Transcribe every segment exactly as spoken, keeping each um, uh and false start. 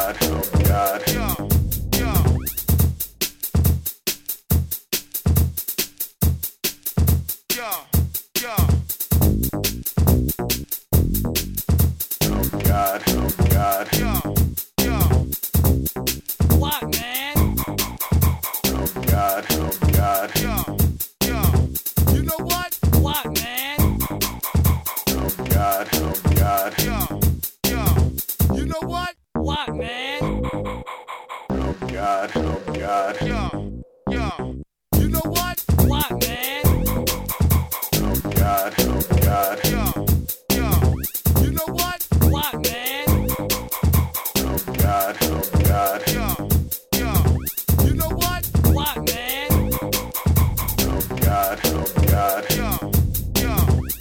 God, oh God. Yeah, yeah. Yeah, yeah. Oh God, oh God. Yeah, yeah. What, man? Oh God, oh God. Yeah, yeah. You know what? What, man? Oh God, oh God. Yeah, yeah. You know what? What, man? Oh God, oh God. Yeah, yeah. You know what? What, man? Oh God, oh God. Yeah, yeah. You know what? What, man? Oh God, oh God. Yeah, yeah. You know what? What, man? Oh God, oh God. Yeah, yeah.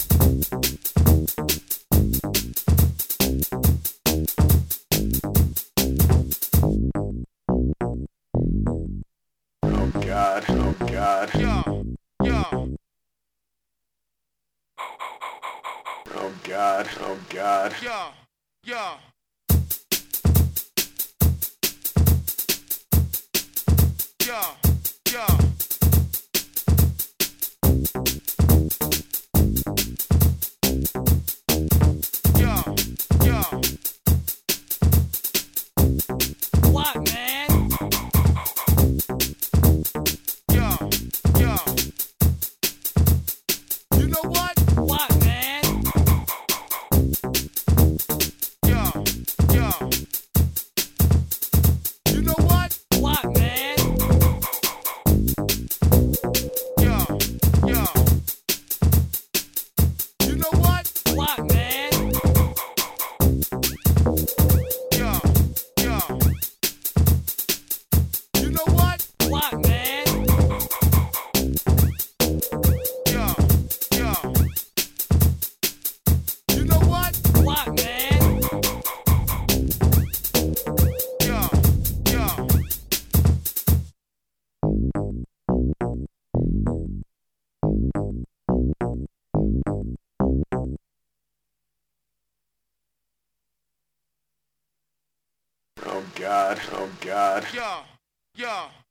Oh God, oh God. Yeah, yeah. Oh God, oh God. Yeah, yeah. Yeah, yeah. Yeah, yeah. What, man? Yeah, yeah. You know what? What, man? Yeah, yeah. You know what? What, man? Yeah, yeah. You know what? What, man? Yeah, yeah. You know what? What, man? Yeah, yeah. You know what? What, man? Yeah, yeah. Oh God, oh God. Yeah, yeah.